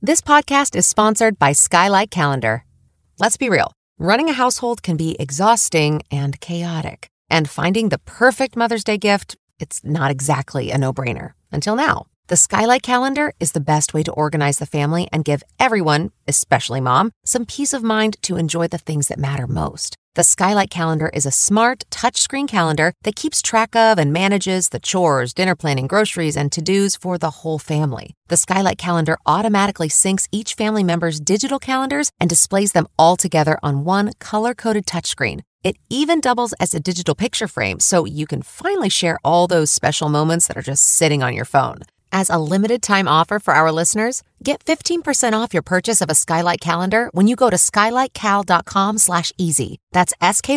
This podcast is sponsored by Skylight Calendar. Let's be real. Running a household can be exhausting and chaotic. And finding the perfect Mother's Day gift, it's not exactly a no-brainer. Until now. The Skylight Calendar is the best way to organize the family and give everyone, especially mom, some peace of mind to enjoy the things that matter most. The Skylight Calendar is a smart, touchscreen calendar that keeps track of and manages the chores, dinner planning, groceries, and to-dos for the whole family. The Skylight Calendar automatically syncs each family member's digital calendars and displays them all together on one color-coded touchscreen. It even doubles as a digital picture frame, so you can finally share all those special moments that are just sitting on your phone. As a limited-time offer for our listeners, get 15% off your purchase of a Skylight Calendar when you go to skylightcal.com/easy. That's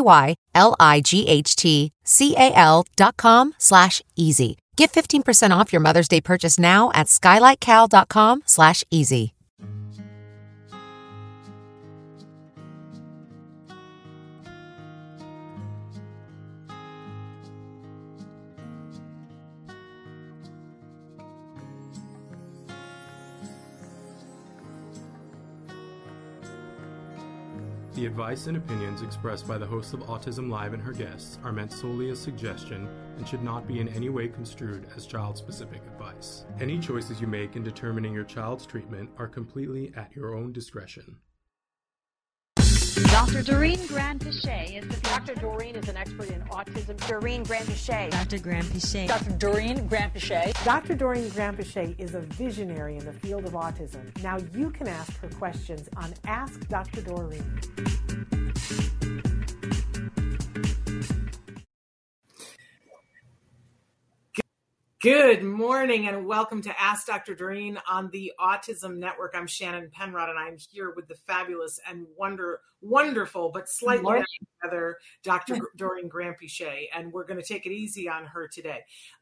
SKYLIGHTCAL.com/easy. Get 15% off your Mother's Day purchase now at skylightcal.com/easy. The advice and opinions expressed by the host of Autism Live and her guests are meant solely as suggestion and should not be in any way construed as child-specific advice. Any choices you make in determining your child's treatment are completely at your own discretion. Dr. Doreen Grand-Pichet is Dr. Doreen is an expert in autism. Doreen Grand-Pichet. Dr. Grand-Pichet. Dr. Doreen Grand-Pichet. Dr. Doreen Grand-Pichet is a visionary in the field of autism. Now you can ask her questions on Ask Dr. Doreen. Good morning and welcome to Ask Dr. Doreen on the Autism Network. I'm Shannon Penrod and I'm here with the fabulous and wonderful but slightly together Dr. Doreen Grand-Pichet, and we're going to take it easy on her today.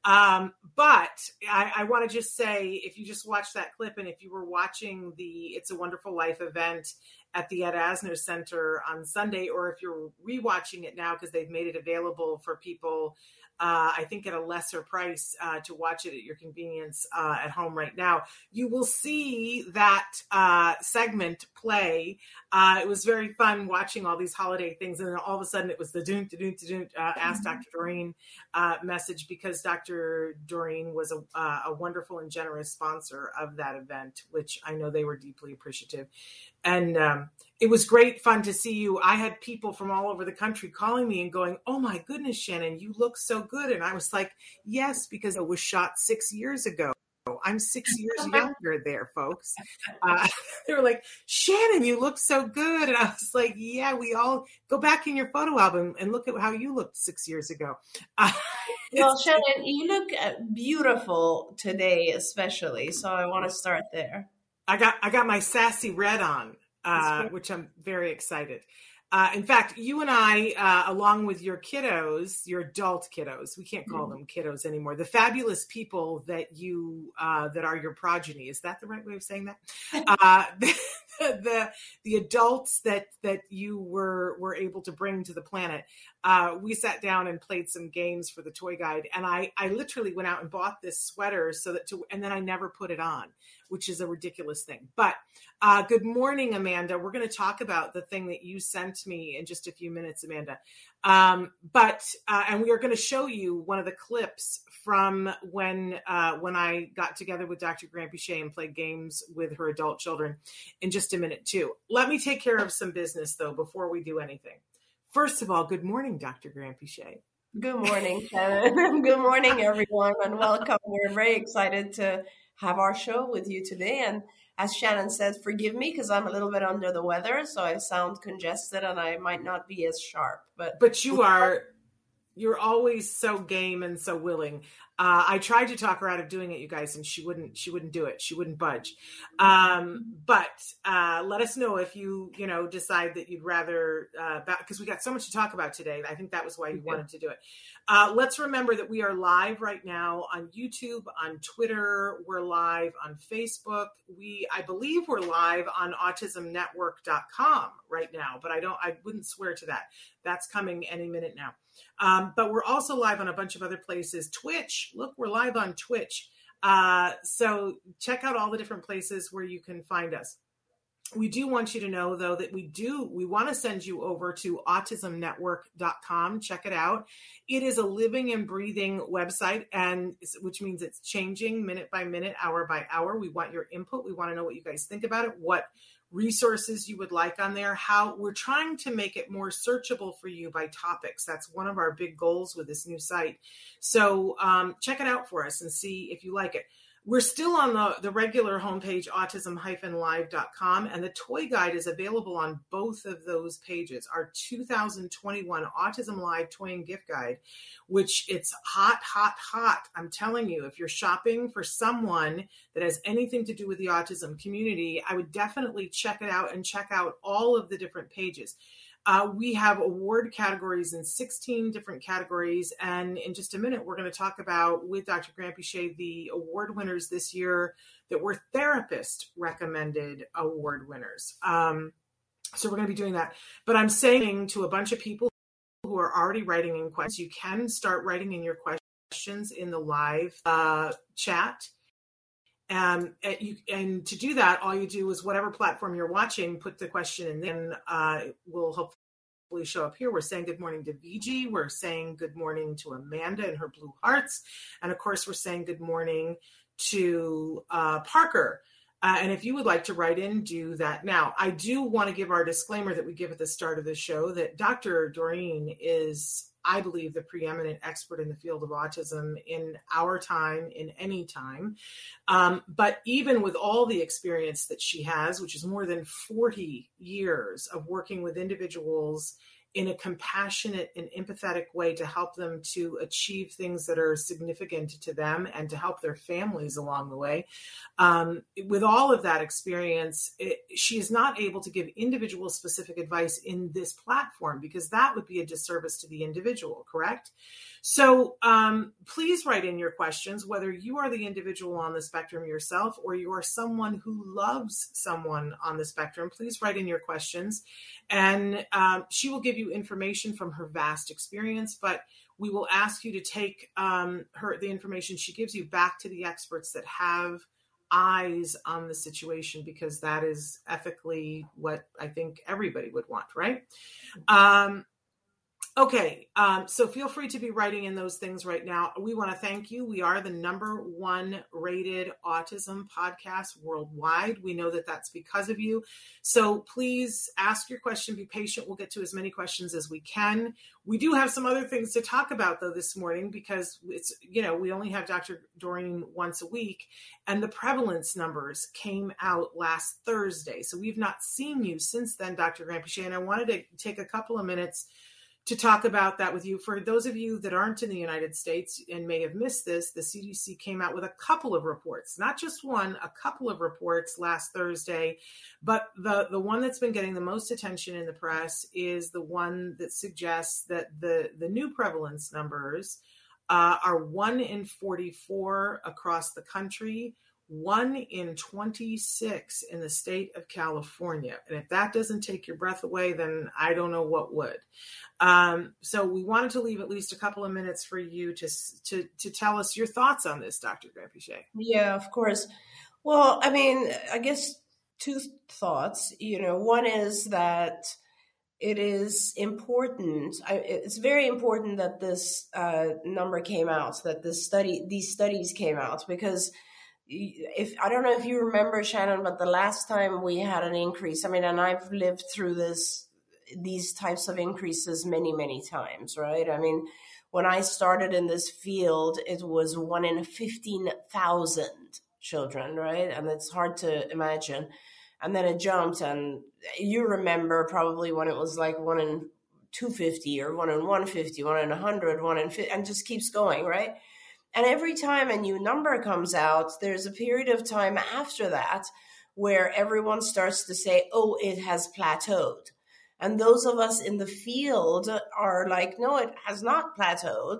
But I want to just say, if you just watched that clip and if you were watching the It's a Wonderful Life event at the Ed Asner Center on Sunday, or if you're rewatching it now because they've made it available for people I think at a lesser price to watch it at your convenience at home right now, you will see that segment play. It was very fun watching all these holiday things, and then all of a sudden it was the Ask Dr. Doreen message, because Dr. Doreen was a wonderful and generous sponsor of that event, which I know they were deeply appreciative. And it was great fun to see you. I had people from all over the country calling me and going, "Oh my goodness, Shannon, you look so good." And I was like, yes, because it was shot 6 years ago. I'm 6 years younger there, folks. They were like, "Shannon, you look so good." And I was like, yeah, we all go back in your photo album and look at how you looked 6 years ago. Well, Shannon, you look beautiful today, especially. So I want to start there. I got my sassy red on, which I'm very excited. In fact, you and I, along with your kiddos, your adult kiddos, we can't call them kiddos anymore, the fabulous people that you that are your progeny. Is that the right way of saying that? The adults that you were able to bring to the planet. We sat down and played some games for the toy guide, and I literally went out and bought this sweater and then I never put it on, which is a ridiculous thing. But good morning, Amanda. We're going to talk about the thing that you sent me in just a few minutes, Amanda. And we are going to show you one of the clips from when I got together with Dr. Grand-Pichet and played games with her adult children in just a minute too. Let me take care of some business though before we do anything. First of all, good morning, Dr. Grand-Pichet. Good morning, Shannon. Good morning, everyone, and welcome. We're very excited to have our show with you today. And as Shannon said, forgive me because I'm a little bit under the weather, so I sound congested and I might not be as sharp. But you're always so game and so willing. I tried to talk her out of doing it, you guys, and she wouldn't do it. She wouldn't budge. But let us know if you decide that you'd rather, because we got so much to talk about today. I think that was why you wanted to do it. Let's remember that we are live right now on YouTube, on Twitter. We're live on Facebook. I believe we're live on autismnetwork.com right now, but I wouldn't swear to that. That's coming any minute now. But we're also live on a bunch of other places. Twitch, look, we're live on Twitch. So check out all the different places where you can find us. We do want you to know, though, that we want to send you over to autismnetwork.com. Check it out. It is a living and breathing website, and which means it's changing minute by minute, hour by hour. We want your input. We want to know what you guys think about it, what resources you would like on there, how we're trying to make it more searchable for you by topics. That's one of our big goals with this new site. So check it out for us and see if you like it. We're still on the regular homepage, autism-live.com, and the toy guide is available on both of those pages. Our 2021 Autism Live Toy and Gift Guide, which it's hot, hot, hot. I'm telling you, if you're shopping for someone that has anything to do with the autism community, I would definitely check it out and check out all of the different pages. We have award categories in 16 different categories. And in just a minute, we're going to talk about, with Dr. Grant Piché, the award winners this year that were therapist recommended award winners. So we're going to be doing that. But I'm saying to a bunch of people who are already writing in questions, you can start writing in your questions in the live chat. And to do that, all you do is whatever platform you're watching, put the question in, then it will hopefully show up here. We're saying good morning to VG. We're saying good morning to Amanda and her blue hearts. And of course, we're saying good morning to Parker. And if you would like to write in, do that now. I do want to give our disclaimer that we give at the start of the show that Dr. Doreen is, I believe, the preeminent expert in the field of autism in our time, in any time. But even with all the experience that she has, which is more than 40 years of working with individuals in a compassionate and empathetic way to help them to achieve things that are significant to them and to help their families along the way. With all of that experience, she is not able to give individual specific advice in this platform because that would be a disservice to the individual, correct? So please write in your questions, whether you are the individual on the spectrum yourself or you are someone who loves someone on the spectrum. Please write in your questions, and she will give you information from her vast experience, but we will ask you to take the information she gives you back to the experts that have eyes on the situation, because that is ethically what I think everybody would want, right? Okay, so feel free to be writing in those things right now. We want to thank you. We are the #1 rated autism podcast worldwide. We know that that's because of you. So please ask your question, be patient. We'll get to as many questions as we can. We do have some other things to talk about, though, this morning, because it's, we only have Dr. Doreen once a week, and the prevalence numbers came out last Thursday. So we've not seen you since then, Dr. Grant Piché, and I wanted to take a couple of minutes to talk about that with you. For those of you that aren't in the United States and may have missed this, the CDC came out with a couple of reports, not just one, a couple of reports last Thursday. But the one that's been getting the most attention in the press is the one that suggests that the new prevalence numbers are 1 in 44 across the country, 1 in 26 in the state of California. And if that doesn't take your breath away, then I don't know what would. So we wanted to leave at least a couple of minutes for you to tell us your thoughts on this, Dr. Grant Piché. Yeah, of course. Well, I mean, I guess two thoughts. One is that it is important. It's very important that this number came out, that these studies came out, because I don't know if you remember, Shannon, but the last time we had an increase, and I've lived through these types of increases many, many times, right? When I started in this field, it was 1 in 15,000 children, right? And it's hard to imagine. And then it jumped, and you remember probably when it was like 1 in 250 or 1 in 150, 1 in 100, 1 in 50, and just keeps going, right? And every time a new number comes out, there's a period of time after that where everyone starts to say, oh, it has plateaued. And those of us in the field are like, no, it has not plateaued.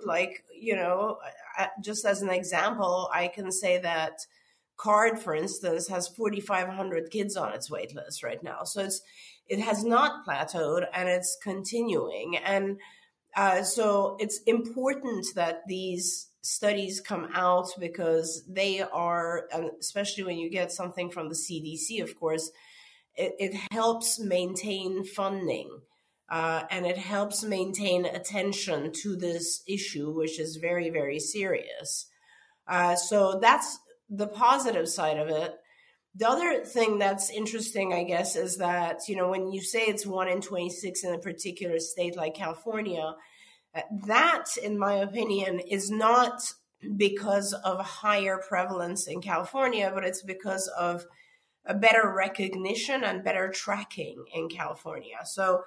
Just as an example, I can say that CARD, for instance, has 4,500 kids on its wait list right now. So it has not plateaued, and it's continuing. And so it's important that these studies come out because they are, and especially when you get something from the CDC, of course, it helps maintain funding. And it helps maintain attention to this issue, which is very, very serious. So that's the positive side of it. The other thing that's interesting, I guess, is that, when you say it's 1 in 26 in a particular state like California, that, in my opinion, is not because of higher prevalence in California, but it's because of a better recognition and better tracking in California. So,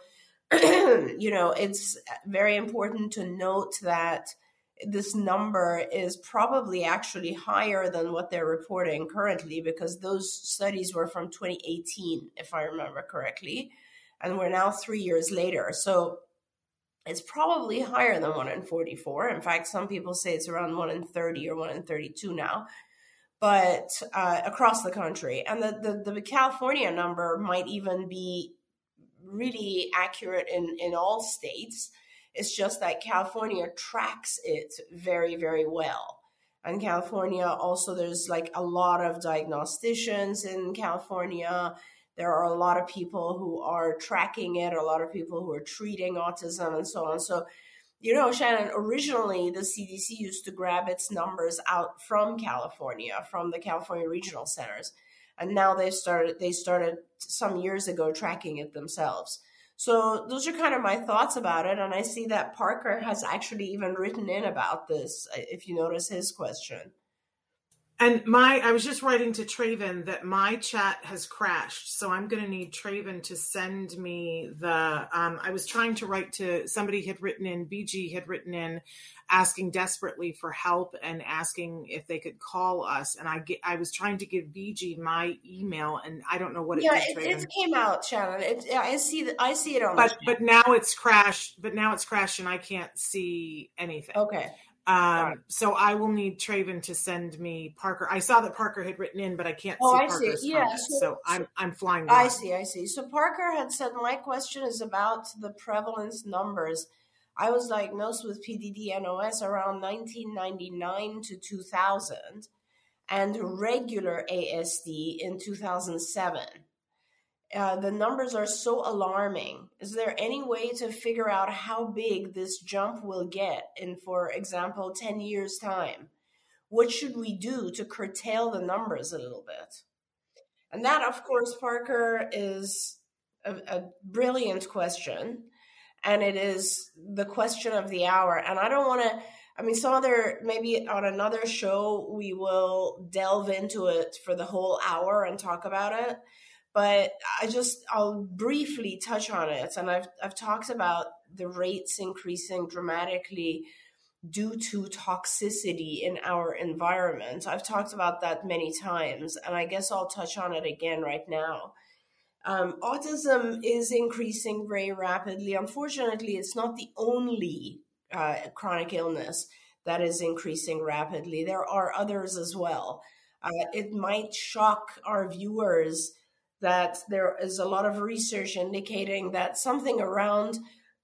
it's very important to note that this number is probably actually higher than what they're reporting currently, because those studies were from 2018, if I remember correctly, and we're now 3 years later. So it's probably higher than 1 in 44. In fact, some people say it's around 1 in 30 or 1 in 32 now, but across the country. And the California number might even be really accurate in all states. It's just that California tracks it very, very well. And California also, there's like a lot of diagnosticians in California. There are a lot of people who are tracking it, a lot of people who are treating autism and so on. So, Shannon, originally the CDC used to grab its numbers out from California, from the California regional centers. And now they started some years ago tracking it themselves. So those are kind of my thoughts about it. And I see that Parker has actually even written in about this, if you notice his question. And I was just writing to Traven that my chat has crashed. So I'm going to need Traven to send me I was trying to write to somebody VG had written in asking desperately for help and asking if they could call us. And I was trying to give VG my email, and I don't know what it did. It came out, Shannon. I see it on but now it's crashed. But now it's crashed and I can't see anything. Okay. So I will need Traven to send me Parker. I saw that Parker had written in, but I can't see Parker's comment. So I'm flying by. I see. So Parker had said, my question is about the prevalence numbers. I was diagnosed with PDD-NOS around 1999 to 2000 and regular ASD in 2007. The numbers are so alarming. Is there any way to figure out how big this jump will get in, for example, 10 years' time? What should we do to curtail the numbers a little bit? And that, of course, Parker, is a brilliant question. And it is the question of the hour. And I don't want to, maybe on another show, we will delve into it for the whole hour and talk about it. But I'll briefly touch on it. And I've talked about the rates increasing dramatically due to toxicity in our environment. I've talked about that many times, and I guess I'll touch on it again right now. Autism is increasing very rapidly. Unfortunately, it's not the only chronic illness that is increasing rapidly. There are others as well. It might shock our viewers that there is a lot of research indicating that something around,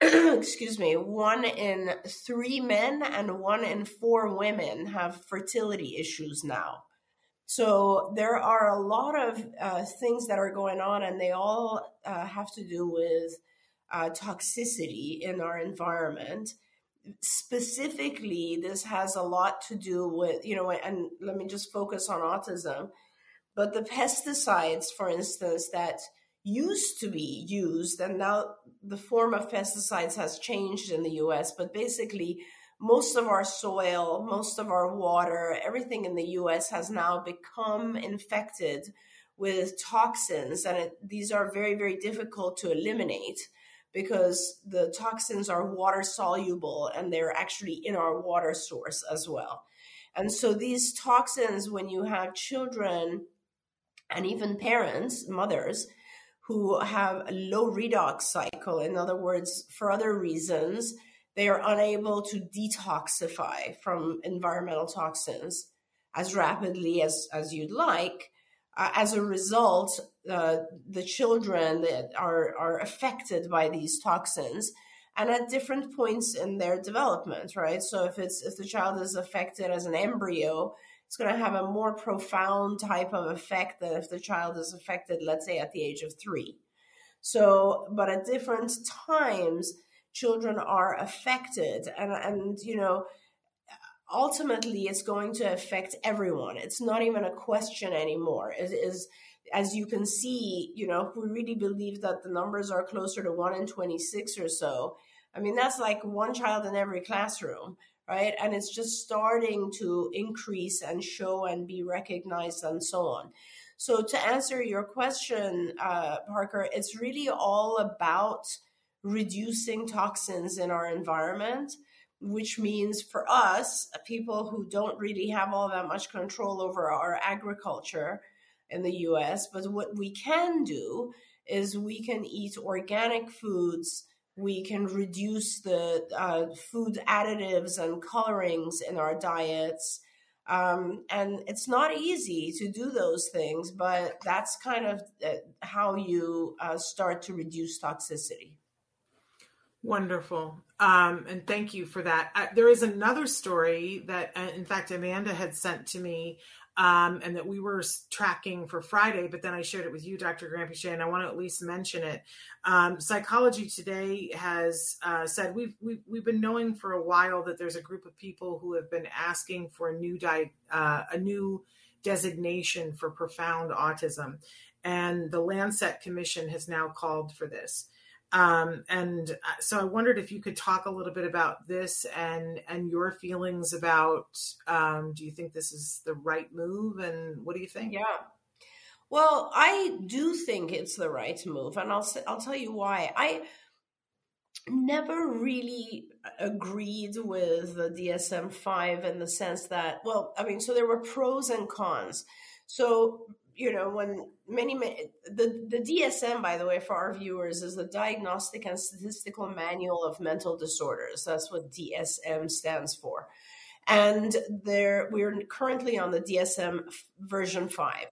1 in 3 men and 1 in 4 women have fertility issues now. So there are a lot of things that are going on, and they all have to do with toxicity in our environment. Specifically, this has a lot to do with, and let me just focus on autism. But the pesticides, for instance, that used to be used, and now the form of pesticides has changed in the US, but basically most of our soil, most of our water, everything in the US has now become infected with toxins. And these are very, very difficult to eliminate because the toxins are water soluble and they're actually in our water source as well. And so these toxins, when you have children and even parents, mothers, who have a low redox cycle, in other words, for other reasons, they are unable to detoxify from environmental toxins as rapidly as you'd like. As a result, the children that are affected by these toxins and at different points in their development, right? So if the child is affected as an embryo, it's going to have a more profound type of effect than if the child is affected, let's say, at the age of 3. So, but at different times, children are affected, and ultimately it's going to affect everyone. It's not even a question anymore. It is, as you can see, if we really believe that the numbers are closer to 1 in 26 or so, I mean, that's like one child in every classroom, right? And it's just starting to increase and show and be recognized and so on. So to answer your question, Parker, it's really all about reducing toxins in our environment, which means for us, people who don't really have all that much control over our agriculture in the US, but what we can do is we can eat organic foods. We can reduce the food additives and colorings in our diets. And it's not easy to do those things, but that's kind of how you start to reduce toxicity. Wonderful. And thank you for that. There is another story that, in fact, Amanda had sent to me, and that we were tracking for Friday, but then I shared it with you, Dr. Granpeesheh, and I want to at least mention it. Psychology Today has said we've been knowing for a while that there's a group of people who have been asking for a new designation for profound autism, and the Lancet Commission has now called for this. And so I wondered if you could talk a little bit about this and your feelings about, do you think this is the right move, and what do you think? Yeah. Well, I do think it's the right move, and I'll tell you why. I never really agreed with the DSM-5 in the sense that, so there were pros and cons. So, when the DSM, by the way, for our viewers, is the Diagnostic and Statistical Manual of Mental Disorders. That's what DSM stands for. And we're currently on the DSM version 5.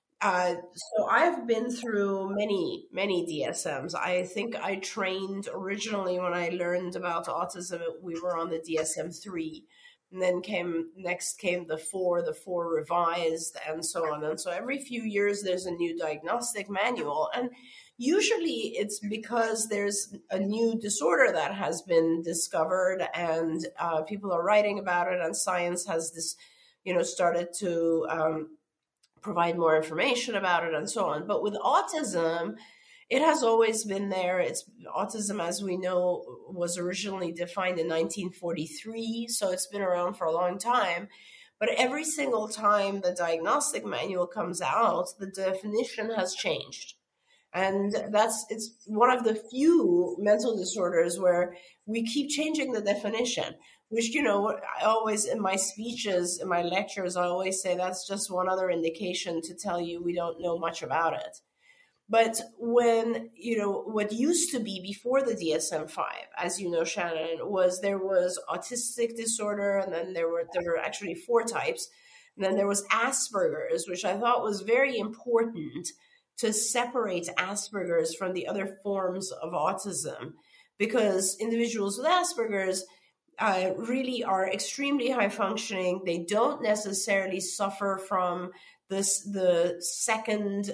So I've been through many, many DSMs. I think I trained originally when I learned about autism, we were on the DSM-3. And then came the 4 revised, and so on. And so every few years, there's a new diagnostic manual. And usually it's because there's a new disorder that has been discovered, and people are writing about it, and science has this, started to provide more information about it and so on. But with autism, it has always been there. Autism, as we know, was originally defined in 1943, so it's been around for a long time. But every single time the diagnostic manual comes out, the definition has changed. And it's one of the few mental disorders where we keep changing the definition, which, I always, in my speeches, in my lectures, I always say that's just one other indication to tell you we don't know much about it. But when, what used to be before the DSM-5, as you know, Shannon, there was autistic disorder, and then there were actually 4 types. And then there was Asperger's, which I thought was very important to separate Asperger's from the other forms of autism, because individuals with Asperger's really are extremely high functioning. They don't necessarily suffer from the second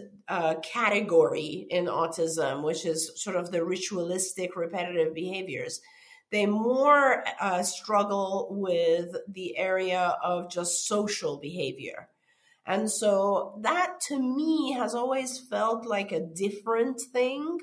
category in autism, which is sort of the ritualistic repetitive behaviors. They more struggle with the area of just social behavior. And so that to me has always felt like a different thing.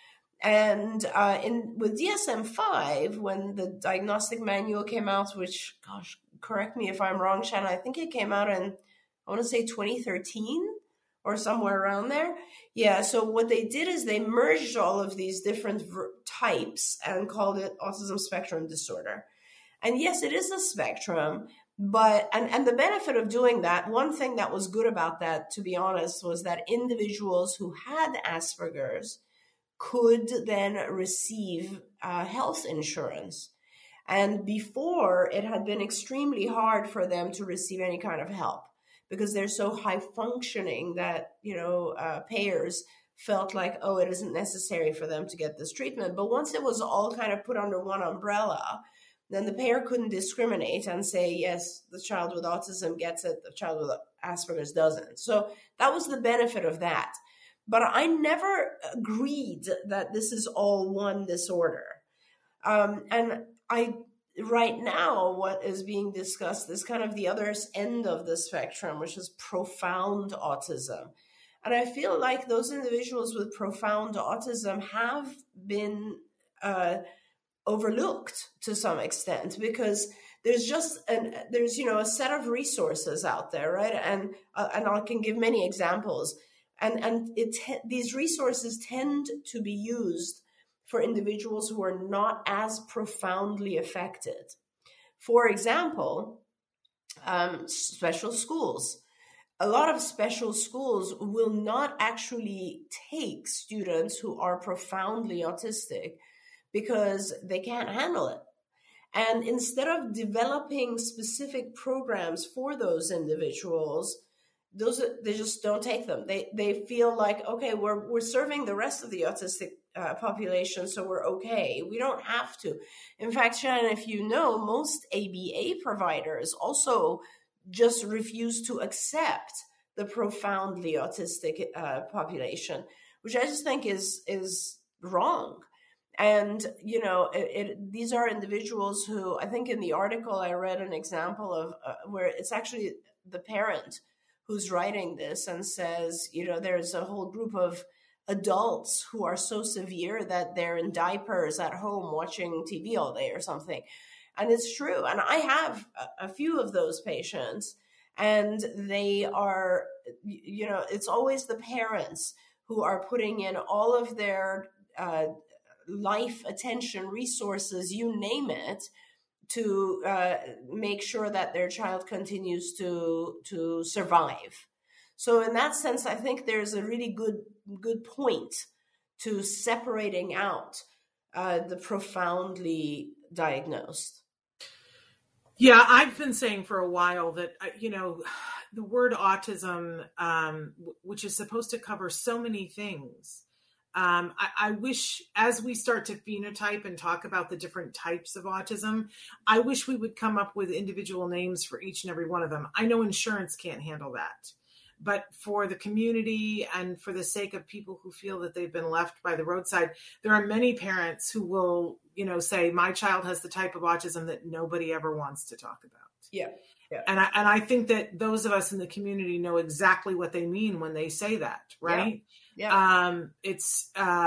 And with DSM-5, when the diagnostic manual came out, which, gosh, correct me if I'm wrong, Shannon, I think it came out in, I want to say 2013 or somewhere around there. Yeah, so what they did is they merged all of these different types and called it autism spectrum disorder. And yes, it is a spectrum, but, and the benefit of doing that, one thing that was good about that, to be honest, was that individuals who had Asperger's could then receive health insurance. And before, it had been extremely hard for them to receive any kind of help because they're so high functioning that, payers felt like, oh, it isn't necessary for them to get this treatment. But once it was all kind of put under one umbrella, then the payer couldn't discriminate and say, yes, the child with autism gets it, the child with Asperger's doesn't. So that was the benefit of that. But I never agreed that this is all one disorder. Right now, what is being discussed is kind of the other end of the spectrum, which is profound autism. And I feel like those individuals with profound autism have been overlooked to some extent, because there's a set of resources out there, right? And I can give many examples, and these resources tend to be used for individuals who are not as profoundly affected. For example, special schools. A lot of special schools will not actually take students who are profoundly autistic because they can't handle it. And instead of developing specific programs for those individuals, they just don't take them. They feel like, okay, we're serving the rest of the autistic population, so we're okay. We don't have to. In fact, Shannon, if you know, most ABA providers also just refuse to accept the profoundly autistic population, which I just think is wrong. And, these are individuals who, I think in the article I read an example of where it's actually the parent who's writing this and says, there's a whole group of adults who are so severe that they're in diapers at home watching TV all day or something. And it's true. And I have a few of those patients, and they are, it's always the parents who are putting in all of their life, attention, resources, you name it, to make sure that their child continues to survive. So in that sense, I think there's a really good point to separating out the profoundly diagnosed. Yeah, I've been saying for a while that, the word autism, which is supposed to cover so many things, I wish, as we start to phenotype and talk about the different types of autism, I wish we would come up with individual names for each and every one of them. I know insurance can't handle that, but for the community and for the sake of people who feel that they've been left by the roadside, there are many parents who will, say, my child has the type of autism that nobody ever wants to talk about. Yeah. And I think that those of us in the community know exactly what they mean when they say that, right? Yeah. It's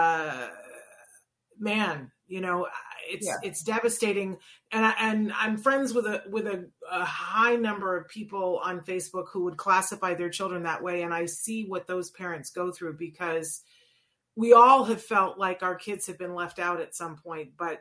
devastating. And I'm friends with a high number of people on Facebook who would classify their children that way. And I see what those parents go through, because we all have felt like our kids have been left out at some point, but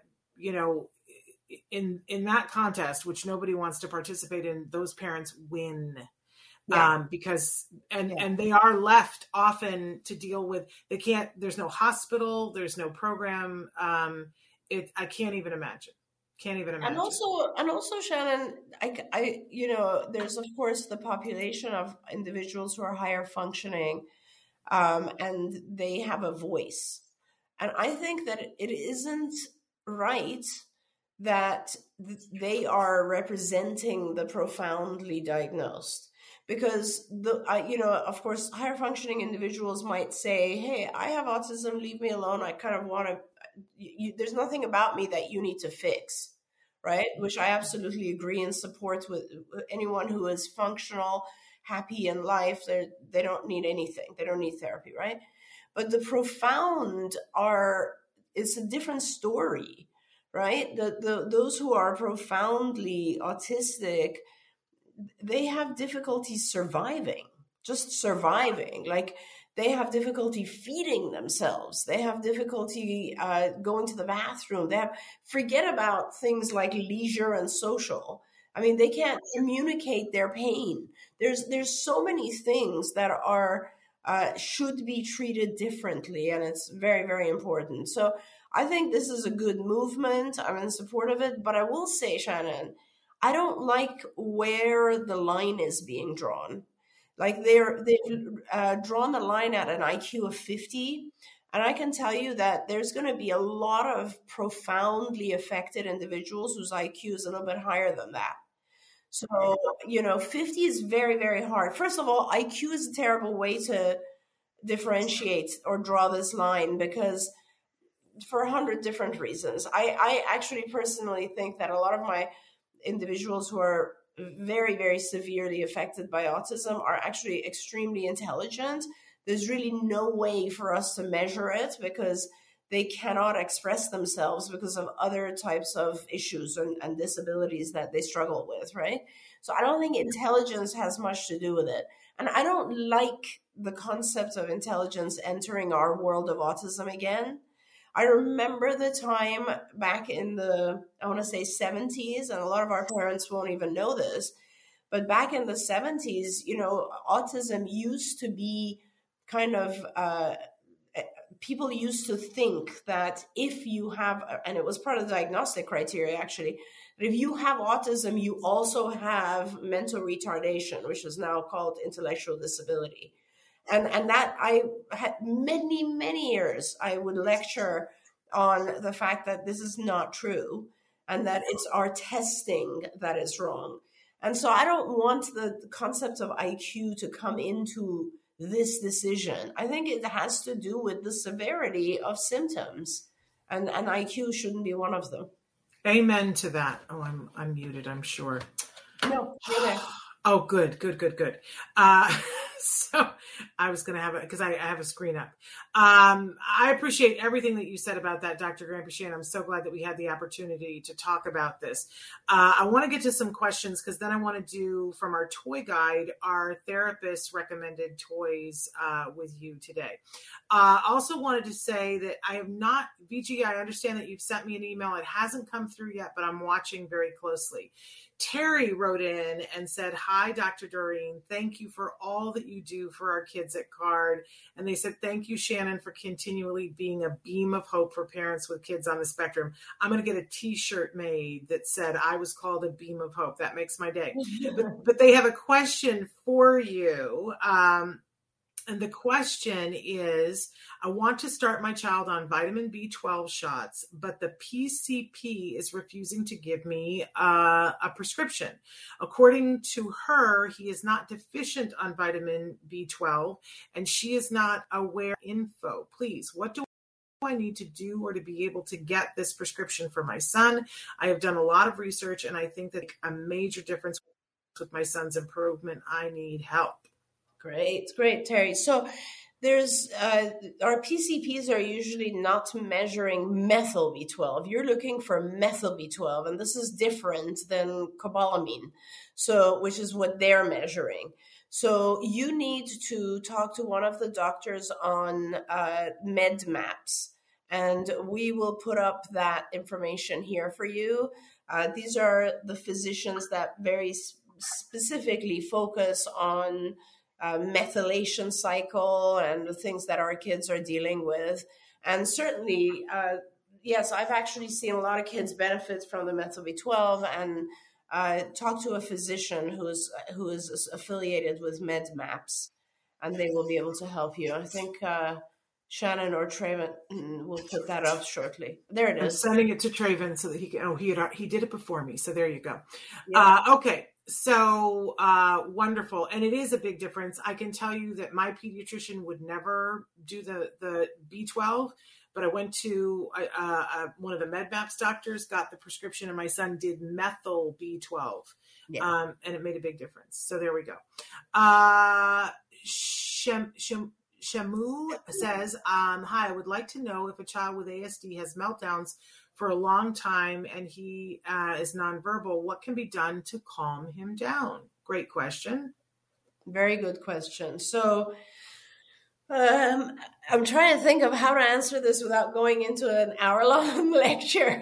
in that contest, which nobody wants to participate in, those parents win. Because they are left often to deal with, there's no hospital, there's no program. I can't even imagine. And also, Shannon, I there's of course the population of individuals who are higher functioning, and they have a voice. And I think that it isn't right that they are representing the profoundly diagnosed. Because of course, higher functioning individuals might say, "Hey, I have autism. Leave me alone. I kind of want to. There's nothing about me that you need to fix," right? Which I absolutely agree and support with anyone who is functional, happy in life. They don't need anything. They don't need therapy, right? But the profound it's a different story, right? Those who are profoundly autistic, they have difficulty surviving. Like, they have difficulty feeding themselves. They have difficulty going to the bathroom. Forget about things like leisure and social. I mean, they can't communicate their pain. There's so many things that should be treated differently, and it's very, very important. So I think this is a good movement. I'm in support of it. But I will say, Shannon, I don't like where the line is being drawn, Like they've drawn the line at an IQ of 50. And I can tell you that there's going to be a lot of profoundly affected individuals whose IQ is a little bit higher than that. So, 50 is very, very hard. First of all, IQ is a terrible way to differentiate or draw this line because for 100 different reasons. I actually personally think that a lot of my individuals who are very, very severely affected by autism are actually extremely intelligent. There's really no way for us to measure it because they cannot express themselves because of other types of issues and disabilities that they struggle with, right? So I don't think intelligence has much to do with it. And I don't like the concept of intelligence entering our world of autism again. I remember the time back in the, I want to say 70s, and a lot of our parents won't even know this, but back in the 70s, autism used to be kind of, people used to think that if you have, and it was part of the diagnostic criteria actually, that if you have autism, you also have mental retardation, which is now called intellectual disability. And that I had many, many years, I would lecture on the fact that this is not true and that it's our testing that is wrong. And so I don't want the concept of IQ to come into this decision. I think it has to do with the severity of symptoms, and IQ shouldn't be one of them. Amen to that. Oh, I'm muted, I'm sure. No, you're there. Oh, good. So I was going to have it because I have a screen up. I appreciate everything that you said about that, Dr. Granpeesheh, and I'm so glad that we had the opportunity to talk about this. I want to get to some questions because then I want to do from our toy guide, our therapist recommended toys with you today. Also wanted to say that I have not, VG, I understand that you've sent me an email. It hasn't come through yet, but I'm watching very closely. Terry wrote in and said, "Hi, Dr. Doreen. Thank you for all that you do for our kids at CARD." And they said, "Thank you, Shannon, for continually being a beam of hope for parents with kids on the spectrum." I'm going to get a t-shirt made that said, "I was called a beam of hope." That makes my day. But they have a question for you. And the question is, I want to start my child on vitamin B12 shots, but the PCP is refusing to give me a prescription. According to her, he is not deficient on vitamin B12, and she is not aware info. Please, what do I need to do or to be able to get this prescription for my son? I have done a lot of research, and I think that a major difference with my son's improvement. I need help. Great, Terry. So there's our PCPs are usually not measuring methyl B12. You're looking for methyl B12, and this is different than cobalamin, so which is what they're measuring. So you need to talk to one of the doctors on MedMaps, and we will put up that information here for you. These are the physicians that very specifically focus on methylation cycle and the things that our kids are dealing with. And certainly, yes, I've actually seen a lot of kids benefit from the methyl B12 and talk to a physician who is affiliated with MedMaps, and they will be able to help you. I think Shannon or Traven will put that up shortly. There it is. I'm sending it to Traven so that he can, he did it before me. So there you go. Yeah. Okay. So wonderful. And it is a big difference. I can tell you that my pediatrician would never do the B12, but I went to one of the MedMaps doctors, got the prescription, and my son did methyl B12. Yeah. And it made a big difference. So there we go. Shamu says, "Hi, I would like to know if a child with ASD has meltdowns for a long time and he is nonverbal, what can be done to calm him down?" Great question. Very good question. So I'm trying to think of how to answer this without going into an hour-long lecture.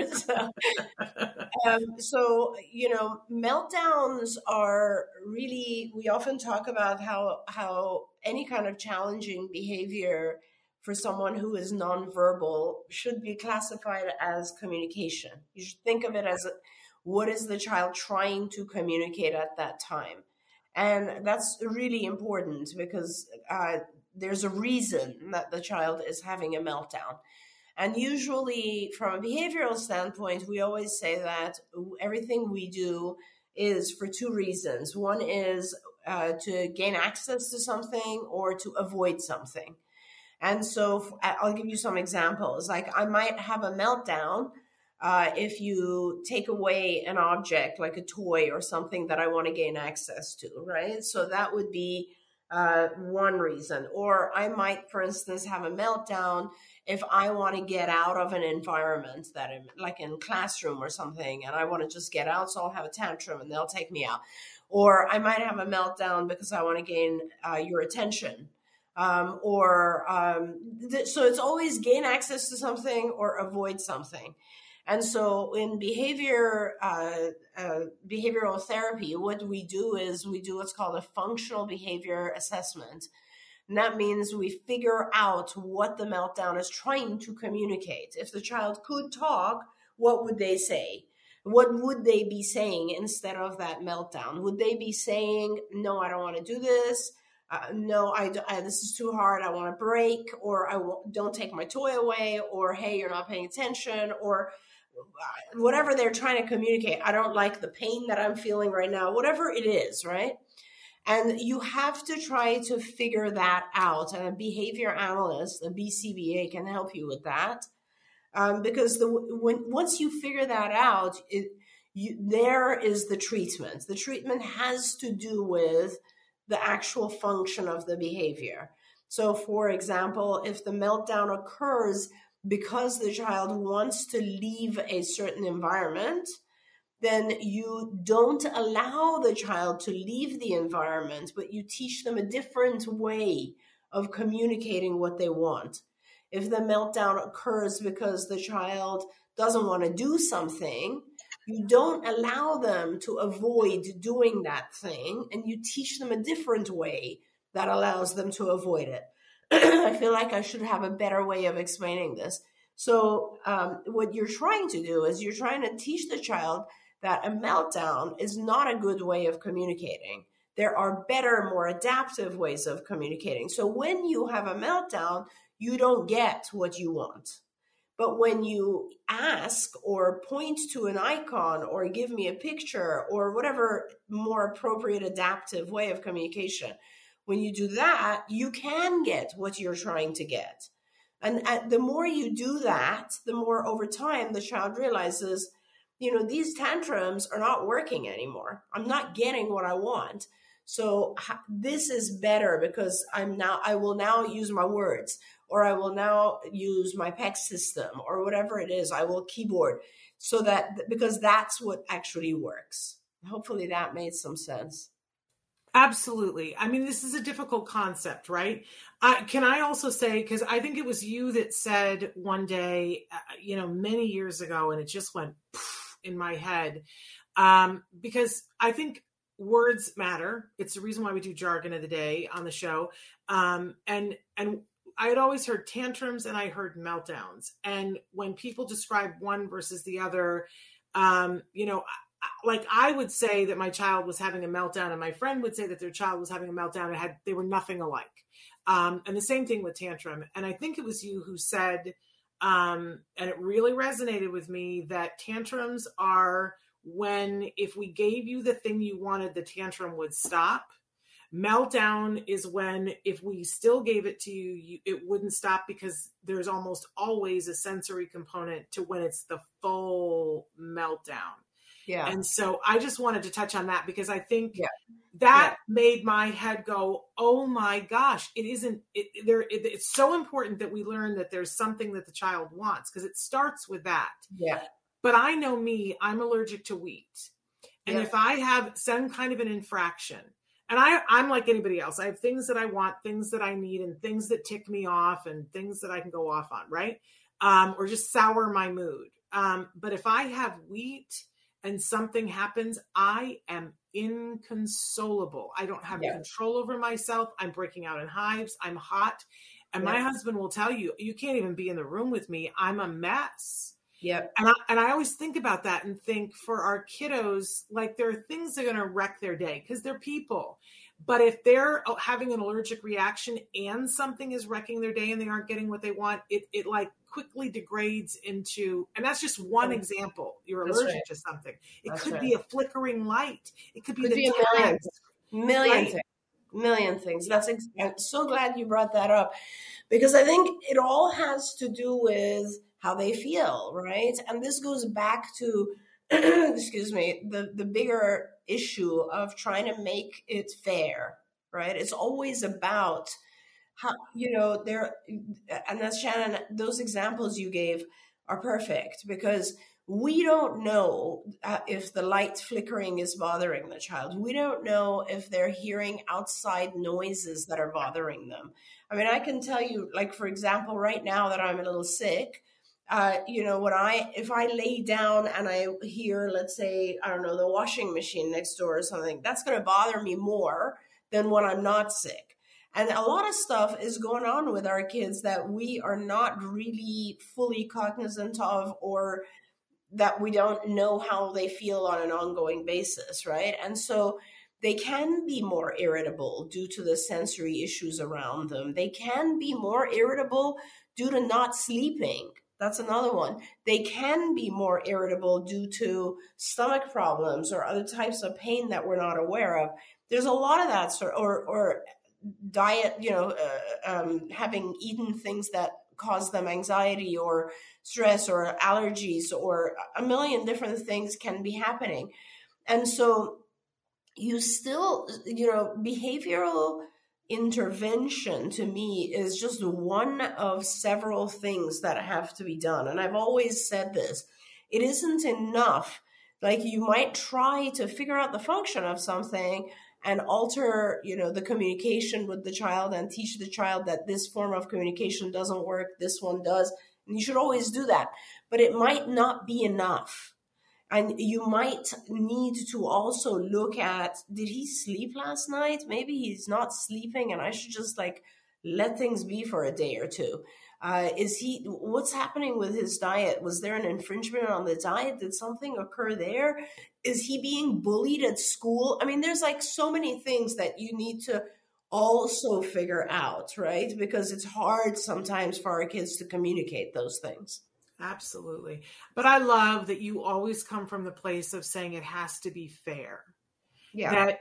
So, meltdowns are really, we often talk about how any kind of challenging behavior for someone who is nonverbal should be classified as communication. You should think of it as what is the child trying to communicate at that time. And that's really important because there's a reason that the child is having a meltdown. And usually, from a behavioral standpoint, we always say that everything we do is for two reasons. One is to gain access to something or to avoid something. And so I'll give you some examples. Like I might have a meltdown if you take away an object like a toy or something that I want to gain access to, right? So that would be one reason. Or I might, for instance, have a meltdown if I want to get out of an environment that I'm like in a classroom or something, and I want to just get out, so I'll have a tantrum and they'll take me out. Or I might have a meltdown because I want to gain your attention. So it's always gain access to something or avoid something. And so in behavioral therapy, what we do is we do what's called a functional behavior assessment. And that means we figure out what the meltdown is trying to communicate. If the child could talk, what would they say? What would they be saying instead of that meltdown? Would they be saying, no, I don't want to do this. No, this is too hard. I want to break, or don't take my toy away, or hey, you're not paying attention, or whatever they're trying to communicate. I don't like the pain that I'm feeling right now, whatever it is, right? And you have to try to figure that out. And a behavior analyst, a BCBA, can help you with that. Because once you figure that out, there is the treatment. The treatment has to do with the actual function of the behavior. So, for example, if the meltdown occurs because the child wants to leave a certain environment, then you don't allow the child to leave the environment, but you teach them a different way of communicating what they want. If the meltdown occurs because the child doesn't want to do something, you don't allow them to avoid doing that thing, and you teach them a different way that allows them to avoid it. I feel like I should have a better way of explaining this. So what you're trying to do is you're trying to teach the child that a meltdown is not a good way of communicating. There are better, more adaptive ways of communicating. So when you have a meltdown, you don't get what you want. But when you ask or point to an icon or give me a picture or whatever more appropriate adaptive way of communication, when you do that, you can get what you're trying to get. And the more you do that, the more over time the child realizes, these tantrums are not working anymore. I'm not getting what I want. So this is better because I will now use my words, or I will now use my PEC system, or whatever it is. I will keyboard, because that's what actually works. Hopefully that made some sense. Absolutely. I mean, this is a difficult concept, right? Can I also say, because I think it was you that said one day, many years ago, and it just went in my head, because I think words matter. It's the reason why we do jargon of the day on the show. And I had always heard tantrums and I heard meltdowns. And when people describe one versus the other, like I would say that my child was having a meltdown and my friend would say that their child was having a meltdown and they were nothing alike. And the same thing with tantrum. And I think it was you who said, and it really resonated with me, that tantrums are when if we gave you the thing you wanted, the tantrum would stop. Meltdown is when if we still gave it to you, it wouldn't stop, because there's almost always a sensory component to when it's the full meltdown. Yeah. And so I just wanted to touch on that because I think that made my head go, oh my gosh, it's so important that we learn that there's something that the child wants, because it starts with that. Yeah. But I know me, I'm allergic to wheat. And if I have some kind of an infraction, and I'm like anybody else, I have things that I want, things that I need, and things that tick me off and things that I can go off on, right? Or just sour my mood. But if I have wheat and something happens, I am inconsolable. I don't have control over myself. I'm breaking out in hives. I'm hot. And my husband will tell you, you can't even be in the room with me. I'm a mess. Yep. And I always think about that and think for our kiddos, like there are things that are going to wreck their day because they're people. But if they're having an allergic reaction and something is wrecking their day and they aren't getting what they want, it like quickly degrades into, and that's just one example. You're allergic to something. It could be a flickering light. It could be a million things. Yeah. I'm so glad you brought that up, because I think it all has to do with how they feel, right? And this goes back to, excuse me, the bigger issue of trying to make it fair, right? It's always about how, and as Shannon, those examples you gave are perfect, because we don't know if the light flickering is bothering the child. We don't know if they're hearing outside noises that are bothering them. I mean, I can tell you, like, for example, right now that I'm a little sick, if I lay down and I hear, let's say, I don't know, the washing machine next door or something, that's going to bother me more than when I'm not sick. And a lot of stuff is going on with our kids that we are not really fully cognizant of, or that we don't know how they feel on an ongoing basis, right? And so they can be more irritable due to the sensory issues around them. They can be more irritable due to not sleeping. That's another one. They can be more irritable due to stomach problems or other types of pain that we're not aware of. There's a lot of that sort, or diet, having eaten things that cause them anxiety or stress or allergies, or a million different things can be happening. And so you still, behavioral intervention to me is just one of several things that have to be done. And I've always said this, it isn't enough. Like, you might try to figure out the function of something and alter, the communication with the child and teach the child that this form of communication doesn't work, this one does. And you should always do that. But it might not be enough. And you might need to also look at, did he sleep last night? Maybe he's not sleeping and I should just let things be for a day or two. What's happening with his diet? Was there an infringement on the diet? Did something occur there? Is he being bullied at school? I mean, there's so many things that you need to also figure out, right? Because it's hard sometimes for our kids to communicate those things. Absolutely. But I love that you always come from the place of saying it has to be fair. Yeah. That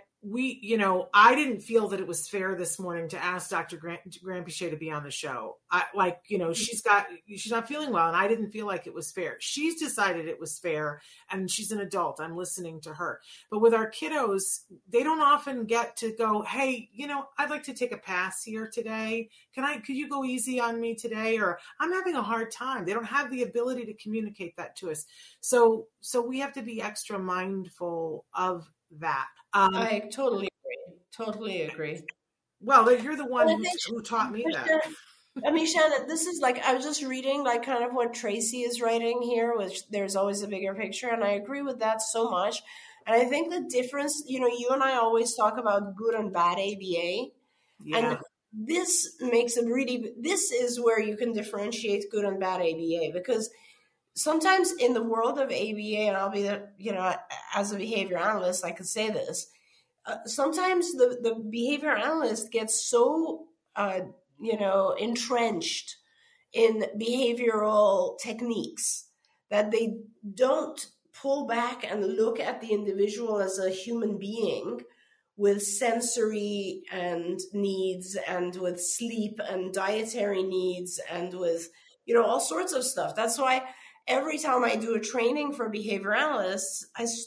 I didn't feel that it was fair this morning to ask Dr. Granpeesheh to be on the show. She's not feeling well, and I didn't feel like it was fair. She's decided it was fair, and she's an adult. I'm listening to her. But with our kiddos, they don't often get to go, hey, I'd like to take a pass here today. Could you go easy on me today? Or I'm having a hard time. They don't have the ability to communicate that to us. So we have to be extra mindful of that. I totally agree. Well, you're the one who taught me that. I mean, Shannon, this is I was just reading kind of what Tracy is writing here, which there's always a bigger picture. And I agree with that so much. And I think the difference, you and I always talk about good and bad ABA. Yeah. And this this is where you can differentiate good and bad ABA, because sometimes in the world of ABA, and I'll be as a behavior analyst, I could say this, sometimes the behavior analyst gets so, entrenched in behavioral techniques that they don't pull back and look at the individual as a human being with sensory and needs, and with sleep and dietary needs, and with, all sorts of stuff. That's why every time I do a training for behavior analysts,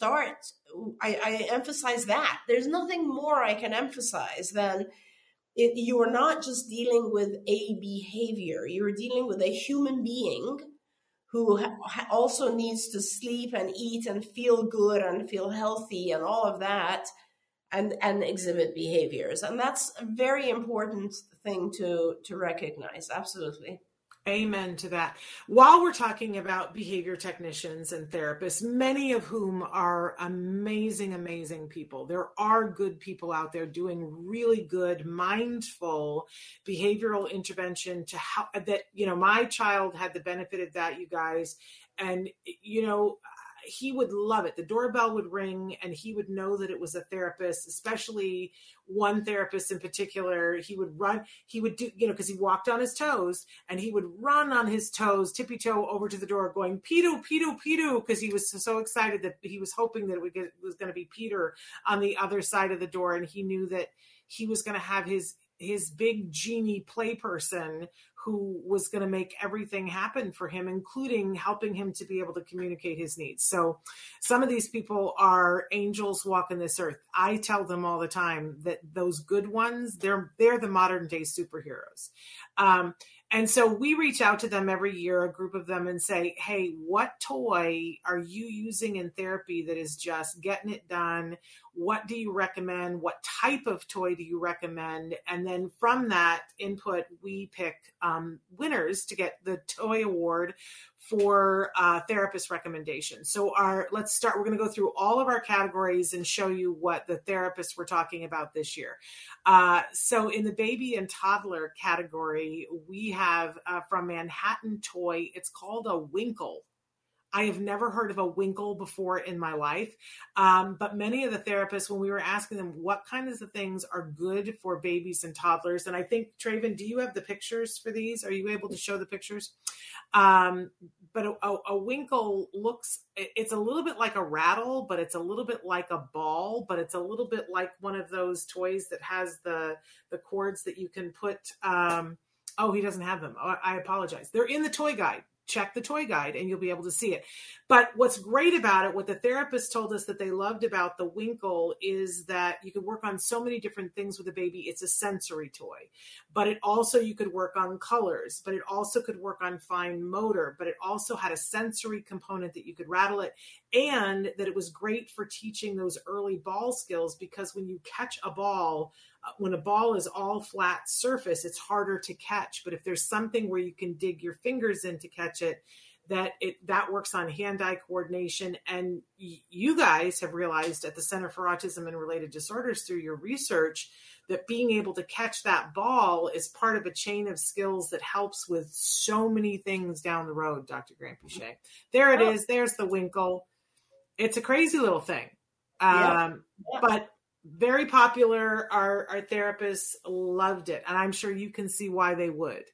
I emphasize that. There's nothing more I can emphasize than you are not just dealing with a behavior. You're dealing with a human being who also needs to sleep and eat and feel good and feel healthy and all of that, and exhibit behaviors. And that's a very important thing to recognize. Absolutely. Amen to that. While we're talking about behavior technicians and therapists, many of whom are amazing, amazing people, there are good people out there doing really good, mindful behavioral intervention to help that, my child had the benefit of that, you guys. And, he would love it. The doorbell would ring and he would know that it was a therapist, especially one therapist in particular. He would run, he would do, because he walked on his toes, and he would run on his toes, tippy toe over to the door going, Peter, Peter, Peter, because he was so excited that he was hoping that it was going to be Peter on the other side of the door. And he knew that he was going to have his big genie play person who was going to make everything happen for him, including helping him to be able to communicate his needs. So some of these people are angels walking this earth. I tell them all the time that those good ones, they're the modern day superheroes. And so we reach out to them every year, a group of them, and say, hey, what toy are you using in therapy that is just getting it done? What do you recommend? What type of toy do you recommend? And then from that input, we pick winners to get the toy award for therapist recommendations. So let's start. We're going to go through all of our categories and show you what the therapists were talking about this year. So in the baby and toddler category, we have from Manhattan Toy, it's called a Winkle. I have never heard of a Winkle before in my life. But many of the therapists, when we were asking them what kinds of things are good for babies and toddlers, and I think, Traven, do you have the pictures for these? Are you able to show the pictures? But a Winkle it's a little bit like a rattle, but it's a little bit like a ball, but it's a little bit like one of those toys that has the cords that you can put. He doesn't have them. I apologize. They're in the toy guide. Check the toy guide and you'll be able to see it. But what's great about it, what the therapist told us that they loved about the Winkle, is that you could work on so many different things with a baby. It's a sensory toy, but you could work on colors, but it also could work on fine motor, but it also had a sensory component that you could rattle it, and that it was great for teaching those early ball skills, because when you catch a ball, when a ball is all flat surface, it's harder to catch. But if there's something where you can dig your fingers in to catch it, that works on hand-eye coordination. And you guys have realized at the Center for Autism and Related Disorders through your research that being able to catch that ball is part of a chain of skills that helps with so many things down the road, Dr. Granpeesheh. There it is. There's the Winkle. It's a crazy little thing. But very popular. Our therapists loved it, and I'm sure you can see why they would.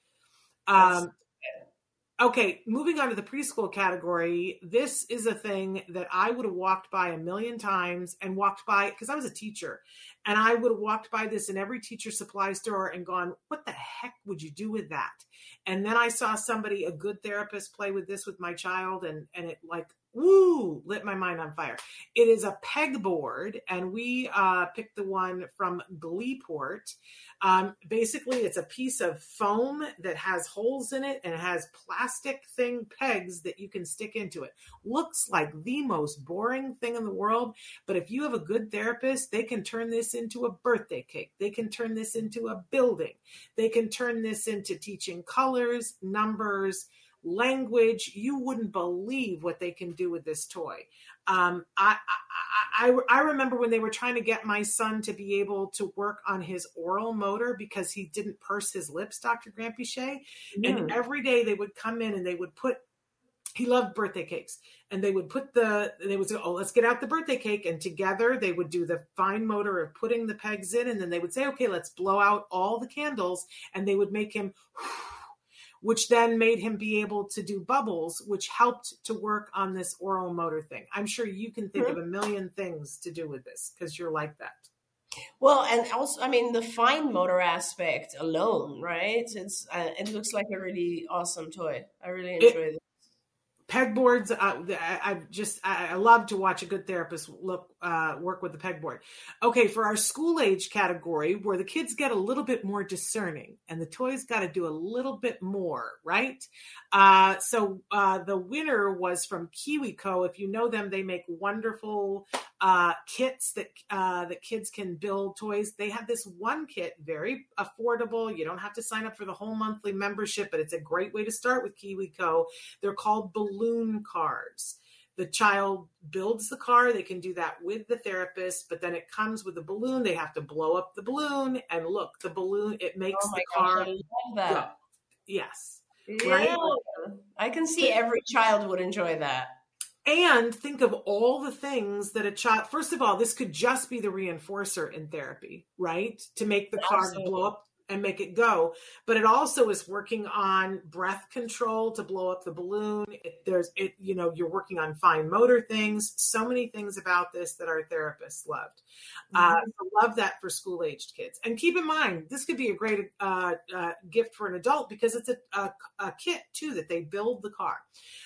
Okay, moving on to the preschool category. This is a thing that I would have walked by a million times, and walked by because I was a teacher, and I would have walked by this in every teacher supply store and gone, what the heck would you do with that? And then I saw a good therapist, play with this with my child, and it lit my mind on fire. It is a pegboard, and we picked the one from Gleeport. Basically, it's a piece of foam that has holes in it, and it has plastic pegs that you can stick into it. Looks like the most boring thing in the world, but if you have a good therapist, they can turn this into a birthday cake. They can turn this into a building. They can turn this into teaching colors, numbers, language. You wouldn't believe what they can do with this toy. I remember when they were trying to get my son to be able to work on his oral motor because he didn't purse his lips, Dr. Granpeesheh. And every day they would come in and they would he loved birthday cakes, and they would say, let's get out the birthday cake. And together they would do the fine motor of putting the pegs in. And then they would say, okay, let's blow out all the candles. And they would make him, which then made him be able to do bubbles, which helped to work on this oral motor thing. I'm sure you can think of a million things to do with this because you're like that. Well, and also, the fine motor aspect alone, right? It looks like a really awesome toy. I really enjoy it. Pegboards, I love to watch a good therapist work with the pegboard. Okay, for our school age category, where the kids get a little bit more discerning and the toys got to do a little bit more, right? So the winner was from KiwiCo. If you know them, they make wonderful kits that kids can build toys. They have this one kit, very affordable. You don't have to sign up for the whole monthly membership, but it's a great way to start with KiwiCo. They're called balloon cars. The child builds the car. They can do that with the therapist, but then it comes with a balloon. They have to blow up the balloon, and look, the balloon, it makes the car I love that. go. Yes. Yeah. Right? I can see every child would enjoy that. And think of all the things that a child, first of all, this could just be the reinforcer in therapy, right? To make the car blow up and make it go. But it also is working on breath control to blow up the balloon. You're working on fine motor things. So many things about this that our therapists loved. I love that for school-aged kids. And keep in mind, this could be a great gift for an adult because it's a kit too that they build the car.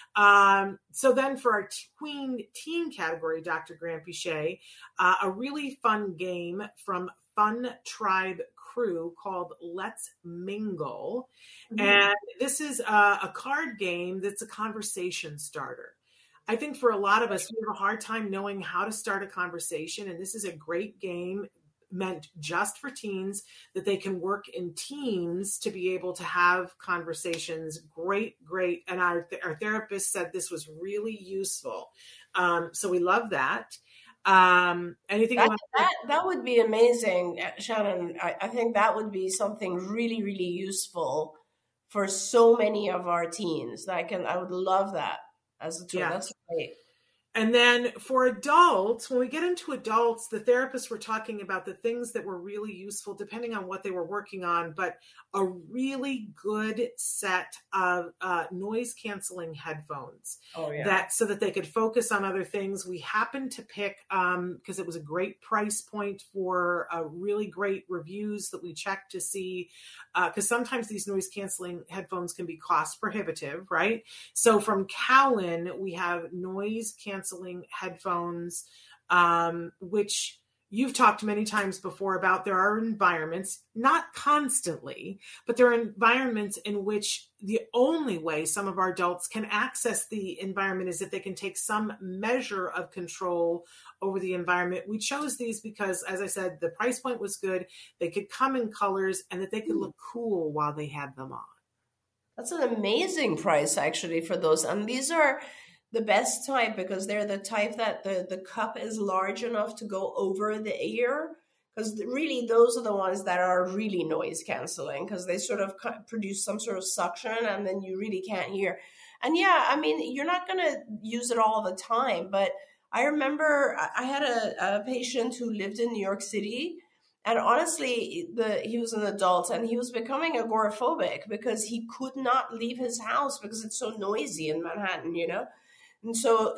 So then for our teen category, Dr. Granpeesheh, a really fun game from Fun Tribe Crew called Let's Mingle. Mm-hmm. And this is a card game that's a conversation starter. I think for a lot of us, we have a hard time knowing how to start a conversation. And this is a great game meant just for teens that they can work in teams to be able to have conversations. Great. And our therapist said this was really useful. So we love that. Anything that would be amazing, Shannon. I think that would be something really, really useful for so many of our teens. I would love that as a tool. Yeah. That's great. And then for adults, when we get into adults, the therapists were talking about the things that were really useful depending on what they were working on, but a really good set of noise canceling headphones so that they could focus on other things. We happened to pick, because it was a great price point for really great reviews that we checked to see, because sometimes these noise canceling headphones can be cost prohibitive, right? So from Cowan, we have noise canceling headphones, which you've talked many times before about. There are environments, not constantly, but there are environments in which the only way some of our adults can access the environment is if they can take some measure of control over the environment. We chose these because, as I said, the price point was good. They could come in colors and that they could look cool while they had them on. That's an amazing price, actually, for those. And these are the best type because they're the type that the cup is large enough to go over the ear, because really those are the ones that are really noise canceling because they sort of produce some sort of suction and then you really can't hear. And yeah, I mean, you're not going to use it all the time, but I remember I had a patient who lived in New York City, and honestly, he was an adult and he was becoming agoraphobic because he could not leave his house because it's so noisy in Manhattan, you know? And so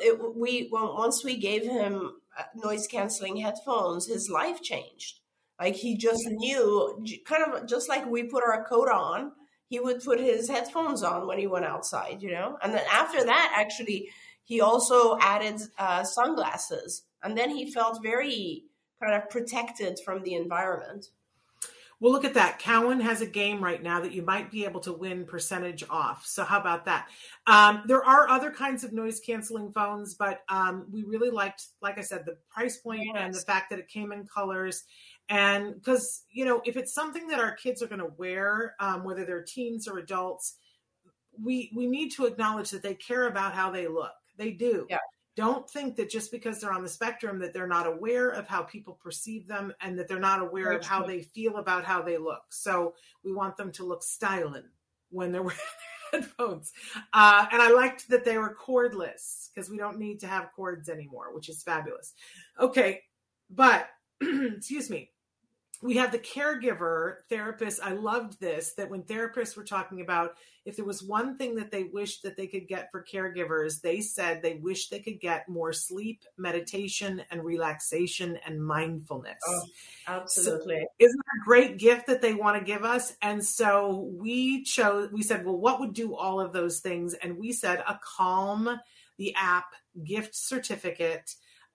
once we gave him noise canceling headphones, his life changed. Like he just knew, kind of just like we put our coat on, he would put his headphones on when he went outside, you know? And then after that, actually, he also added sunglasses. And then he felt very kind of protected from the environment. Well, look at that. Cowan has a game right now that you might be able to win percentage off. So how about that? There are other kinds of noise canceling phones, but we really liked, like I said, the price point and the fact that it came in colors. And because, you know, if it's something that our kids are going to wear, whether they're teens or adults, we need to acknowledge that they care about how they look. They do. Yeah. Don't think that just because they're on the spectrum that they're not aware of how people perceive them and that they're not aware of how they feel about how they look. So we want them to look styling when they're wearing headphones. And I liked that they were cordless because we don't need to have cords anymore, which is fabulous. Okay, but excuse me. We have the caregiver therapist. I loved this, that when therapists were talking about if there was one thing that they wished that they could get for caregivers, they said they wish they could get more sleep, meditation, and relaxation and mindfulness. Oh, absolutely. So, isn't that a great gift that they want to give us? And so we said, well, what would do all of those things? And we said a Calm, the app, gift certificate,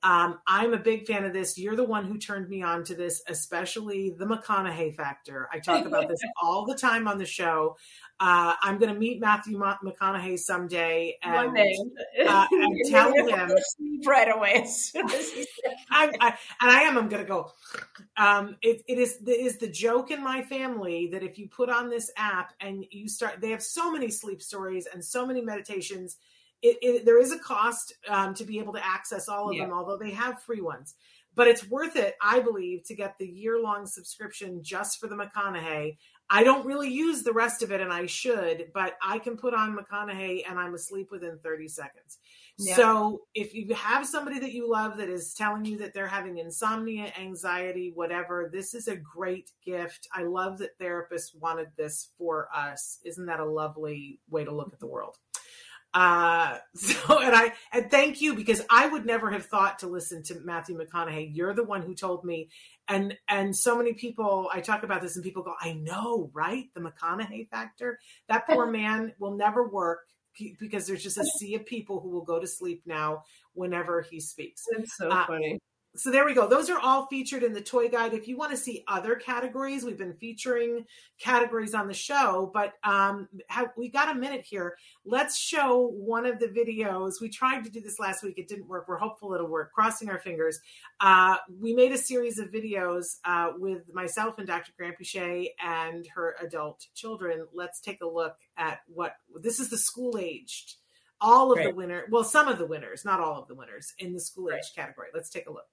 I'm a big fan of this. You're the one who turned me on to this, especially the McConaughey factor. I talk about this all the time on the show. I'm going to meet Matthew McConaughey someday and tell him right away. I'm going to go. It is the joke in my family that if you put on this app and you start, they have so many sleep stories and so many meditations. There is a cost to be able to access all of them, although they have free ones. But it's worth it, I believe, to get the year-long subscription just for the McConaughey. I don't really use the rest of it, and I should, but I can put on McConaughey and I'm asleep within 30 seconds. Yeah. So if you have somebody that you love that is telling you that they're having insomnia, anxiety, whatever, this is a great gift. I love that therapists wanted this for us. Isn't that a lovely way to look at the world? And thank you, because I would never have thought to listen to Matthew McConaughey. You're the one who told me. And so many people, I talk about this and people go, I know, right? The McConaughey factor. That poor man will never work because there's just a sea of people who will go to sleep now whenever he speaks. It's so funny. So there we go. Those are all featured in the toy guide. If you want to see other categories, we've been featuring categories on the show, but we got a minute here. Let's show one of the videos. We tried to do this last week. It didn't work. We're hopeful it'll work. Crossing our fingers. We made a series of videos with myself and Dr. Granpeesheh and her adult children. Let's take a look at this is the school-aged. All of the winners, well, some of the winners, not all of the winners in the school-aged category. Let's take a look.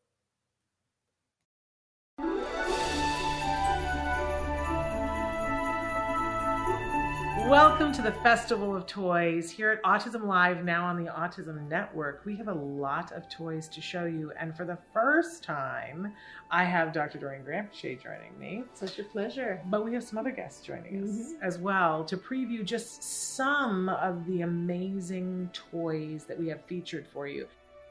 Welcome to the Festival of Toys here at Autism Live, now on the Autism Network. We have a lot of toys to show you, and for the first time, I have Dr. Doreen Granpeesheh joining me. Such a pleasure. But we have some other guests joining us as well to preview just some of the amazing toys that we have featured for you.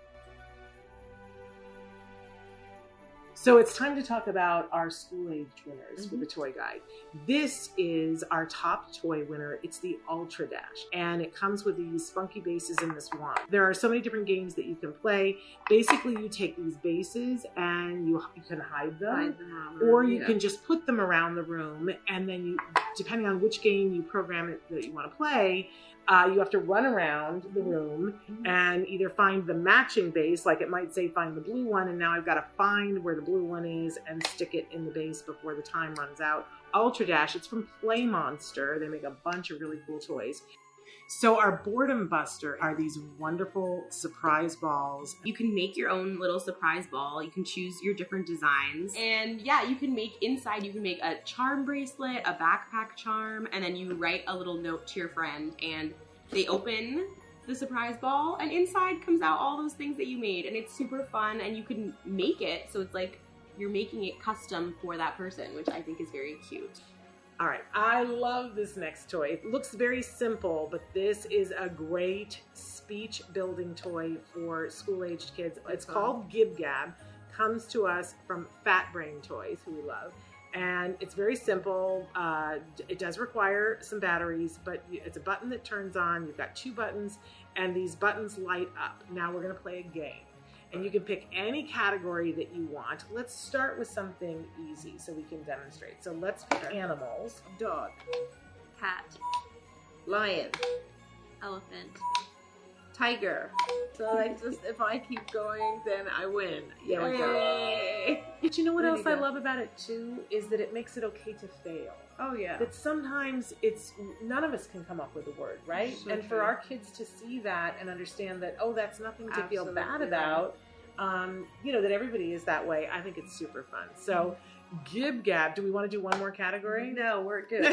So it's time to talk about our school-aged winners for the toy guide. This is our top toy winner. It's the Ultra Dash, and it comes with these funky bases in this wand. There are so many different games that you can play. Basically, you take these bases and you can hide them, or you can just put them around the room, and then you, depending on which game you program it that you want to play, you have to run around the room and either find the matching base, like it might say find the blue one, and now I've got to find where the blue one is and stick it in the base before the time runs out. Ultra Dash, it's from Play Monster. They make a bunch of really cool toys. So our Boredom Buster are these wonderful surprise balls. You can make your own little surprise ball. You can choose your different designs. And yeah, you can make inside, you can make a charm bracelet, a backpack charm, and then you write a little note to your friend and they open the surprise ball and inside comes out all those things that you made. And it's super fun and you can make it. So it's like you're making it custom for that person, which I think is very cute. All right, I love this next toy. It looks very simple, but this is a great speech building toy for school-aged kids. It's called Gib Gab. Comes to us from Fat Brain Toys, who we love. And it's very simple. It does require some batteries, but it's a button that turns on. You've got two buttons, and these buttons light up. Now we're gonna play a game. And you can pick any category that you want. Let's start with something easy so we can demonstrate. So let's pick animals. Dog. Cat. Lion. Elephant. Tiger. So if I keep going, then I win. There we go. But you know what else I love about it too? Is that it makes it okay to fail. Oh yeah. That sometimes none of us can come up with a word, right? So and for our kids to see that and understand that, oh, that's nothing to feel bad about. That everybody is that way. I think it's super fun. So Gib Gab, do we want to do one more category? No, we're good.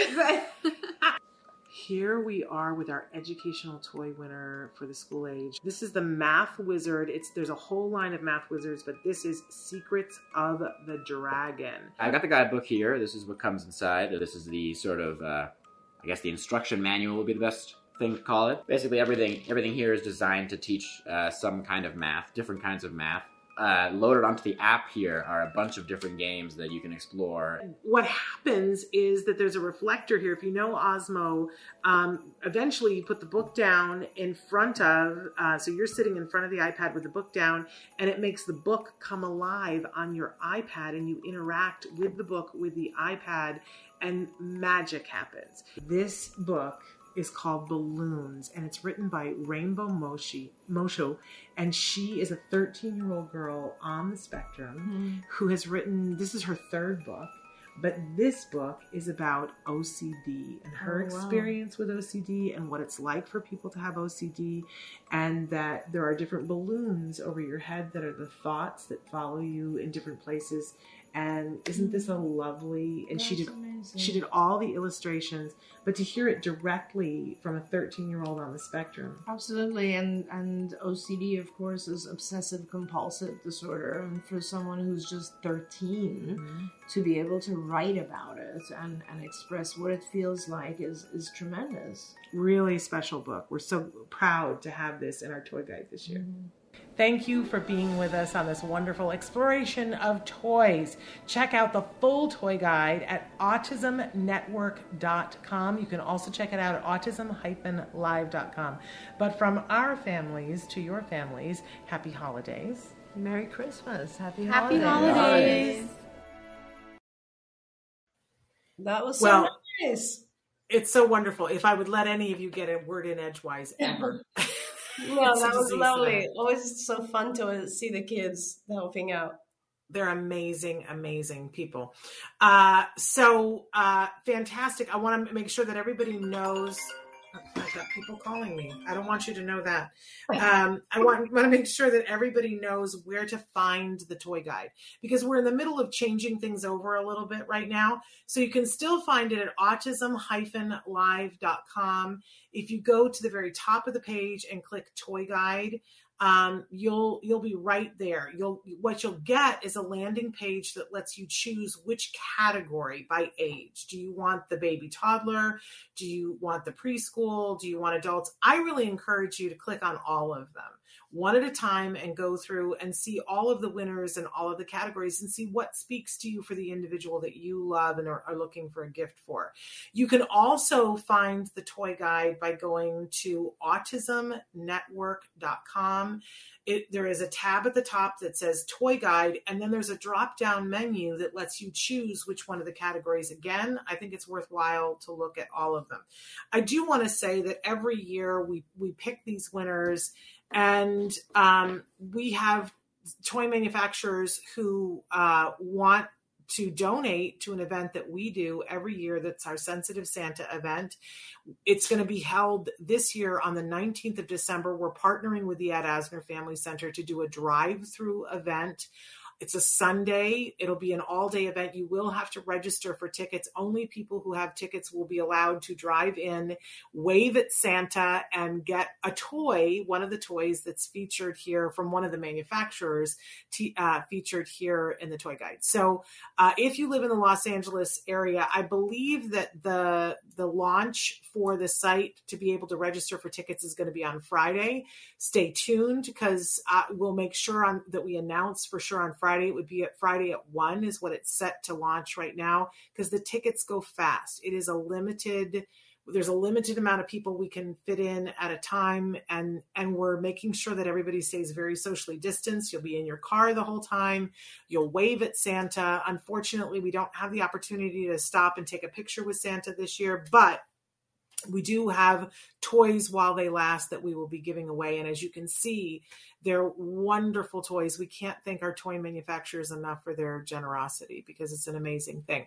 Here we are with our educational toy winner for the school age. This is the Math Wizard. There's a whole line of Math Wizards, but this is Secrets of the Dragon. I've got the guidebook here. This is what comes inside. This is the sort of, I guess the instruction manual would be the best thing to call it. Basically everything here is designed to teach some kind of math, different kinds of math. loaded onto the app here are a bunch of different games that you can explore. What happens is that there's a reflector here. If you know Osmo, eventually you put the book down in front of, so you're sitting in front of the iPad with the book down, and it makes the book come alive on your iPad, and you interact with the book with the iPad, and magic happens. This book is called Balloons, and it's written by Rainbow Mosho, and she is a 13-year-old girl on the spectrum who has written, this is her third book, but this book is about OCD and her experience with OCD and what it's like for people to have OCD, and that there are different balloons over your head that are the thoughts that follow you in different places. And isn't this a lovely, and she did all the illustrations, but to hear it directly from a 13-year-old on the spectrum. Absolutely. And OCD, of course, is obsessive compulsive disorder. And for someone who's just 13 to be able to write about it and express what it feels like is tremendous. Really special book. We're so proud to have this in our toy guide this year. Thank you for being with us on this wonderful exploration of toys. Check out the full toy guide at autismnetwork.com. You can also check it out at autism-live.com. But from our families to your families, happy holidays. Merry Christmas. Happy holidays. That was so nice. It's so wonderful. If I would let any of you get a word in edgewise ever. Yeah, that was lovely. Always so fun to see the kids helping out. They're amazing, amazing people. Fantastic. I want to make sure that everybody knows. I've got people calling me. I don't want you to know that. I want to make sure that everybody knows where to find the toy guide, because we're in the middle of changing things over a little bit right now. So you can still find it at autism-live.com. If you go to the very top of the page and click toy guide, you'll be right there. What you'll get is a landing page that lets you choose which category by age. Do you want the baby toddler? Do you want the preschool? Do you want adults? I really encourage you to click on all of them one at a time and go through and see all of the winners and all of the categories and see what speaks to you for the individual that you love and are looking for a gift for. You can also find the toy guide by going to autismnetwork.com. There is a tab at the top that says toy guide, and then there's a drop-down menu that lets you choose which one of the categories. Again, I think it's worthwhile to look at all of them. I do want to say that every year we pick these winners, and we have toy manufacturers who want to donate to an event that we do every year. That's our Sensitive Santa event. It's going to be held this year on the 19th of December. We're partnering with the Ed Asner Family Center to do a drive-through event. It's a Sunday. It'll be an all-day event. You will have to register for tickets. Only people who have tickets will be allowed to drive in, wave at Santa, and get a toy, one of the toys that's featured here from one of the manufacturers, featured here in the toy guide. So if you live in the Los Angeles area, I believe that the launch for the site to be able to register for tickets is going to be on Friday. Stay tuned, because we'll make sure that we announce for sure on Friday. It would be at Friday at 1 is what it's set to launch right now, because the tickets go fast. It is there's a limited amount of people we can fit in at a time, and we're making sure that everybody stays very socially distanced. You'll be in your car the whole time. You'll wave at Santa. Unfortunately, we don't have the opportunity to stop and take a picture with Santa this year, but we do have toys while they last that we will be giving away. And as you can see, they're wonderful toys. We can't thank our toy manufacturers enough for their generosity, because it's an amazing thing.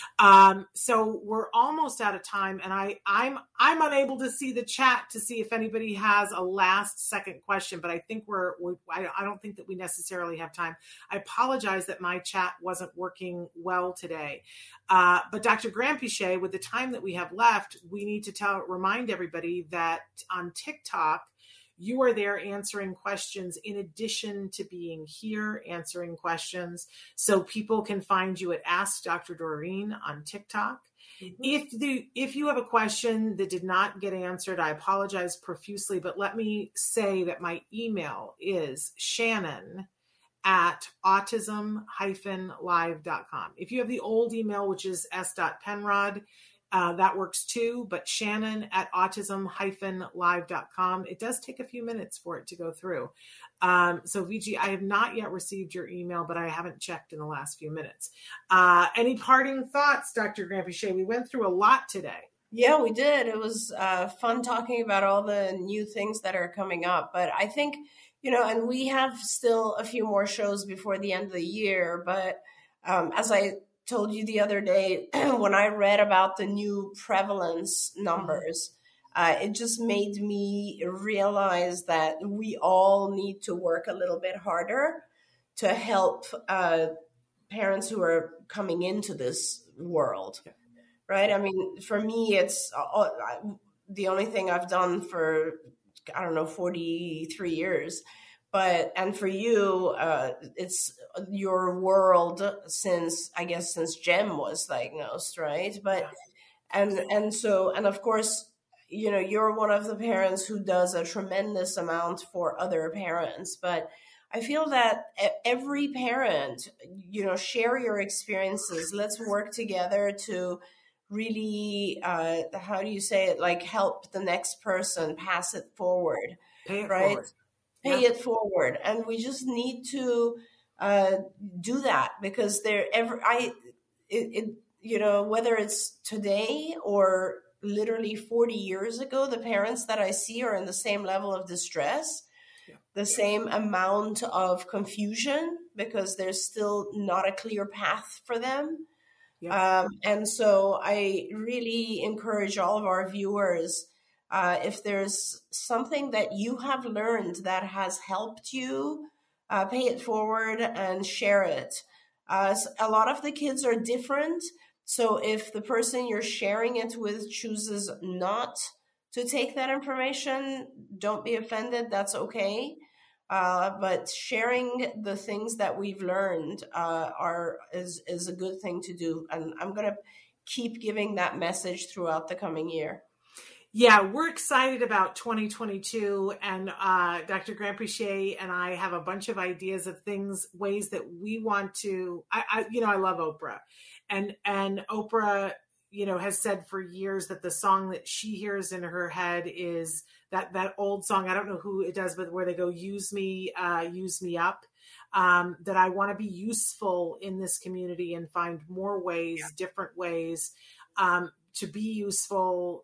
So we're almost out of time, and I'm unable to see the chat to see if anybody has a last second question, but I think I don't think that we necessarily have time. I apologize that my chat wasn't working well today. But Dr. Granpeesheh, with the time that we have left, we need to remind everybody that on TikTok, you are there answering questions in addition to being here answering questions. So people can find you at Ask Dr. Doreen on TikTok. Mm-hmm. If you have a question that did not get answered, I apologize profusely, but let me say that my email is Shannon at autism-live.com. If you have the old email, which is s.penrod, that works too, but Shannon at autism-live.com. It does take a few minutes for it to go through. So VG, I have not yet received your email, but I haven't checked in the last few minutes. Any parting thoughts, Dr. Granpeesheh? We went through a lot today. Yeah, we did. It was fun talking about all the new things that are coming up. But I think, and we have still a few more shows before the end of the year. But as I told you the other day, when I read about the new prevalence numbers, it just made me realize that we all need to work a little bit harder to help parents who are coming into this world, right? I mean, for me, it's the only thing I've done for, 43 years. And for you, it's your world since Jem was diagnosed, right? But, and of course, you're one of the parents who does a tremendous amount for other parents, but I feel that every parent, share your experiences. Let's work together to really, how do you say it? Like help the next person pass it forward, Pay it right? forward. Pay it forward. And we just need to do that because whether it's today or literally 40 years ago, the parents that I see are in the same level of distress, the same amount of confusion because there's still not a clear path for them. And so I really encourage all of our viewers, if there's something that you have learned that has helped you, pay it forward and share it. A lot of the kids are different. So if the person you're sharing it with chooses not to take that information, don't be offended. That's okay. But sharing the things that we've learned is a good thing to do. And I'm going to keep giving that message throughout the coming year. Yeah, we're excited about 2022, and Dr. Granpeesheh and I have a bunch of ideas of ways that we want to. I love Oprah, and Oprah, has said for years that the song that she hears in her head is that old song. I don't know who it does, but where they go, "Use me up." That I want to be useful in this community and find more ways, different ways to be useful.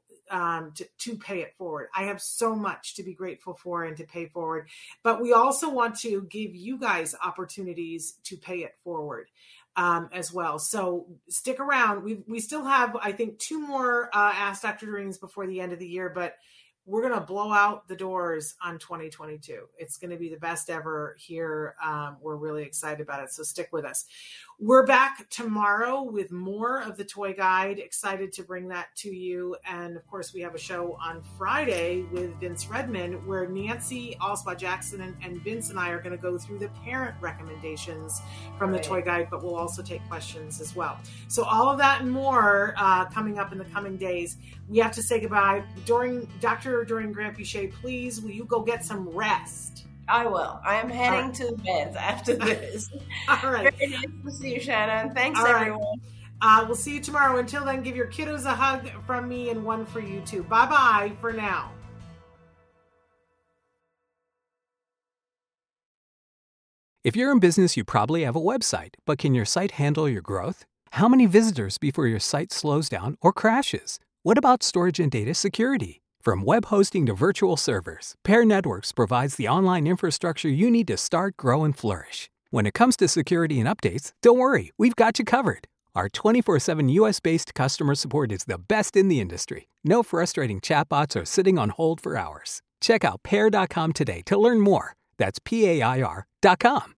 To pay it forward. I have so much to be grateful for and to pay forward, but we also want to give you guys opportunities to pay it forward as well. So stick around. We still have, I think, 2 more Ask Dr. Doreen's before the end of the year, but we're going to blow out the doors on 2022. It's going to be the best ever here. We're really excited about it. So stick with us. We're back tomorrow with more of the Toy Guide. Excited to bring that to you. And of course, we have a show on Friday with Vince Redmond, where Nancy Alspaugh-Jackson and Vince and I are going to go through the parent recommendations from the Toy Guide, but we'll also take questions as well. So all of that and more coming up in the coming days. We have to say goodbye. Dr. Doreen Granpeesheh, please, will you go get some rest? I will. I am heading to bed after this. All right. Very nice to see you, Shannon. Thanks, All right. everyone. We'll see you tomorrow. Until then, give your kiddos a hug from me and one for you too. Bye-bye for now. If you're in business, you probably have a website, but can your site handle your growth? How many visitors before your site slows down or crashes? What about storage and data security? From web hosting to virtual servers, Pair Networks provides the online infrastructure you need to start, grow, and flourish. When it comes to security and updates, don't worry, we've got you covered. Our 24/7 US-based customer support is the best in the industry. No frustrating chatbots or sitting on hold for hours. Check out Pair.com today to learn more. That's PAIR.com.